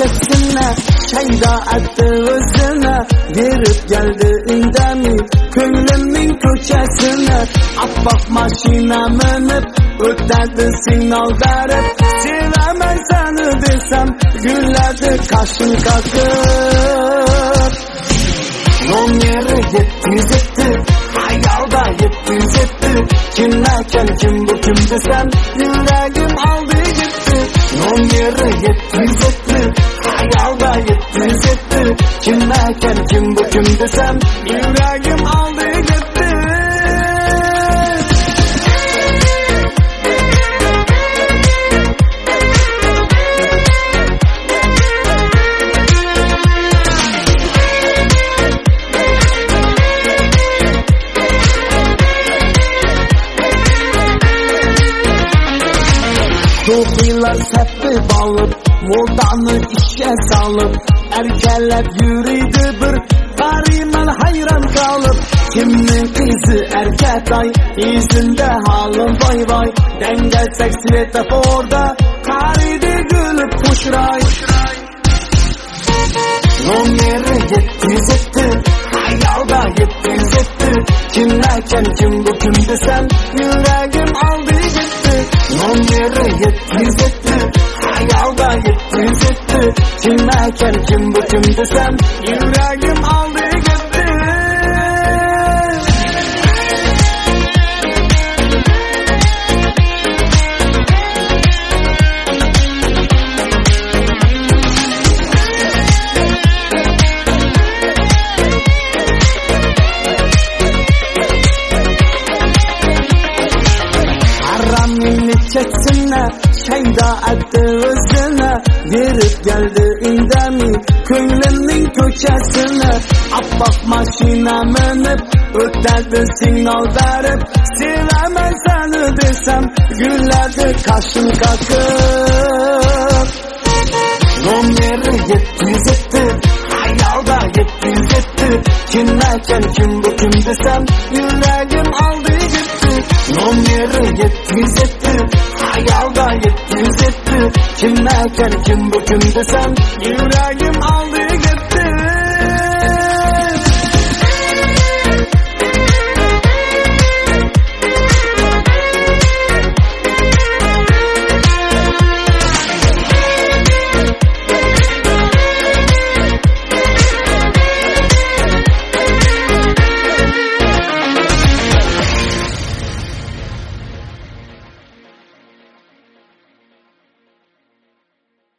kechasini shaydo etdi o'zini berib keldi indamay ko'nglimning ko'chasini oppoq mashina minib o'tadi signal berib sevaman seni desam gullardi qashim qoqib nomeri 707 hayalda 707 kimlarken kim bu kim desem yüragim aldı gitti nomeri 707 hayalda 707 kimlerken kim bu kim desem yüragim aldı gitti. Sofiler seppi balıp, modanı işe salıp erkelep yürüydü bir garimen hayran kalıp kimnin kızı erkek ay yüzünde halım vay vay dengelsek svetoforda karidi gülüp kuşray nomeri 707 hayalda 707 kimlerken kim bu kim desem yüreğim aldı gitti nomeri 707 hayalda 707 kimlerken kim bu kim desem yüreğim aldı gitti. Çeksine şayda etti özüne verip geldi indamay ko'nglimning ko'chasini oppoq mashina minib o'tadi signal berib sevaman seni desam gullardi qashim qoqib nomeri 707 hayalda 707 kimlerken kim bu kim desem yüragim aldı gitti nomeri 707 hayalda 707 kimlerken kim bu kim desem yüreğim aldı.